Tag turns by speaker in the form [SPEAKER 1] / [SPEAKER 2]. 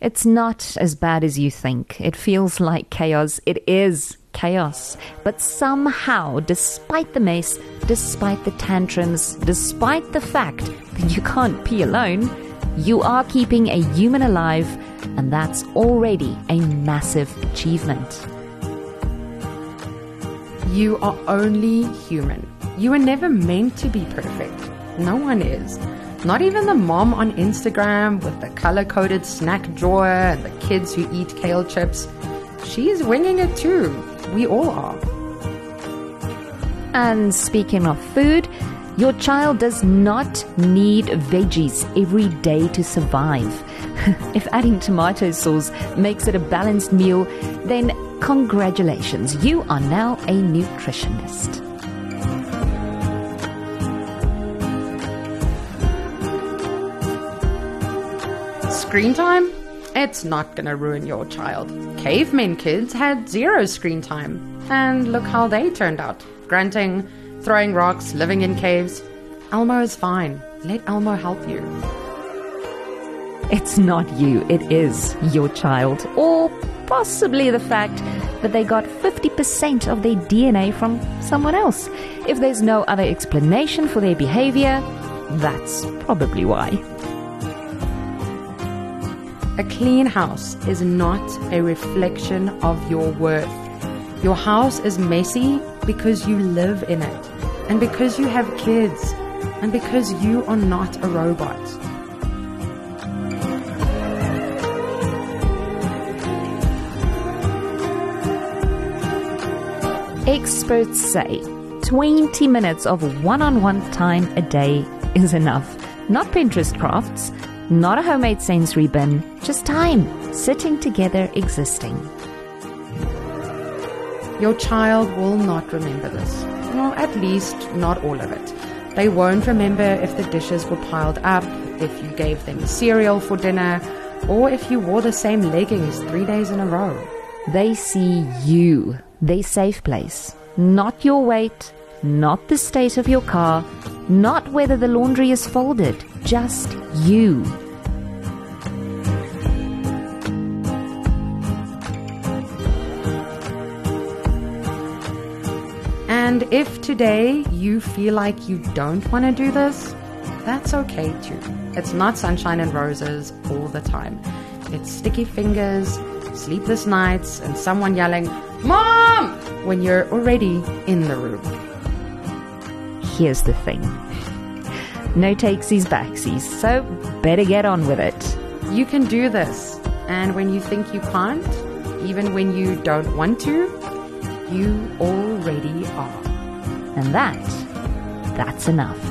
[SPEAKER 1] It's not as bad as you think. It feels like chaos. It is chaos. But somehow, despite the mess, despite the tantrums, despite the fact that you can't pee alone, you are keeping a human alive, and that's already a massive achievement.
[SPEAKER 2] You are only human. You were never meant to be perfect. No one is. Not even the mom on Instagram with the color-coded snack drawer and the kids who eat kale chips. She's winging it too. We all are.
[SPEAKER 1] And speaking of food, your child does not need veggies every day to survive. If adding tomato sauce makes it a balanced meal, then congratulations, you are now a nutritionist.
[SPEAKER 2] Screen time? It's not gonna ruin your child. Cavemen kids had 0 screen time. And look how they turned out. Grunting, throwing rocks, living in caves. Elmo is fine. Let Elmo help you.
[SPEAKER 1] It's not you, it is your child. Or possibly the fact that they got 50% of their DNA from someone else. If there's no other explanation for their behavior, that's probably why.
[SPEAKER 2] A clean house is not a reflection of your worth. Your house is messy because you live in it, and because you have kids, and because you are not a robot.
[SPEAKER 1] Experts say 20 minutes of one-on-one time a day is enough. Not Pinterest crafts, not a homemade sensory bin, just time, sitting together, existing.
[SPEAKER 2] Your child will not remember this. Well, at least not all of it. They won't remember if the dishes were piled up, if you gave them cereal for dinner, or if you wore the same leggings 3 days in a row.
[SPEAKER 1] They see you, their safe place, not your weight, not the state of your car, not whether the laundry is folded, just you.
[SPEAKER 2] And if today you feel like you don't want to do this, that's okay too. It's not sunshine and roses all the time. It's sticky fingers, sleepless nights, and someone yelling, "Mom!" when you're already in the room.
[SPEAKER 1] Here's the thing. No takesies backsies, so better get on with it.
[SPEAKER 2] You can do this. And when you think you can't, even when you don't want to, you already are.
[SPEAKER 1] And that's enough.